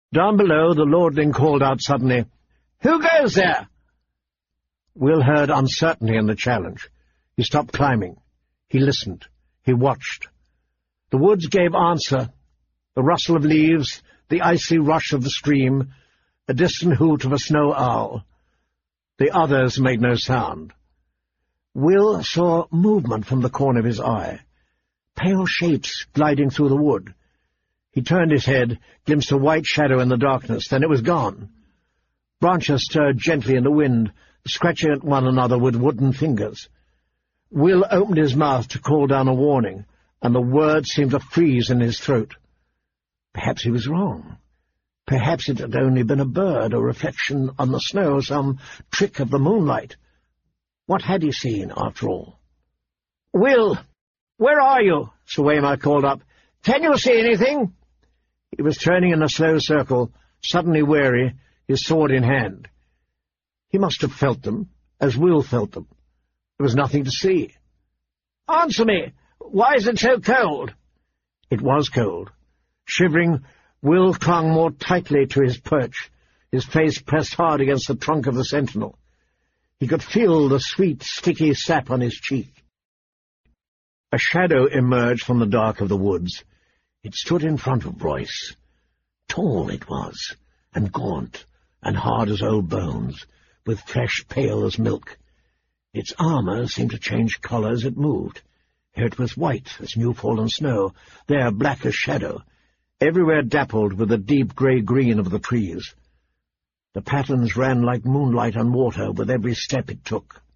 Down below, the lordling called out suddenly, "Who goes there?" Will heard uncertainty in the challenge. He stopped climbing. He listened. He watched. The woods gave answer. The rustle of leaves, the icy rush of the stream, a distant hoot of a snow owl. The others made no sound. Will saw movement from the corner of his eye. Pale shapes gliding through the wood. He turned his head, glimpsed a white shadow in the darkness, then it was gone. Branches stirred gently in the wind, scratching at one another with wooden fingers. Will opened his mouth to call down a warning, and the words seemed to freeze in his throat. Perhaps he was wrong. Perhaps it had only been a bird, a reflection on the snow, some trick of the moonlight. What had he seen, after all? "Will, where are you?" Sir Waymar called up. "Can you see anything?" He was turning in a slow circle, suddenly weary, his sword in hand. He must have felt them, as Will felt them. There was nothing to see. "Answer me! Why is it so cold?" It was cold. Shivering, Will clung more tightly to his perch, his face pressed hard against the trunk of the sentinel. He could feel the sweet, sticky sap on his cheek. A shadow emerged from the dark of the woods. It stood in front of Royce. Tall it was, and gaunt, and hard as old bones, with flesh pale as milk. Its armour seemed to change colour as it moved. Here it was white as new-fallen snow, there black as shadow, everywhere dappled with the deep grey-green of the trees. The patterns ran like moonlight on water with every step it took.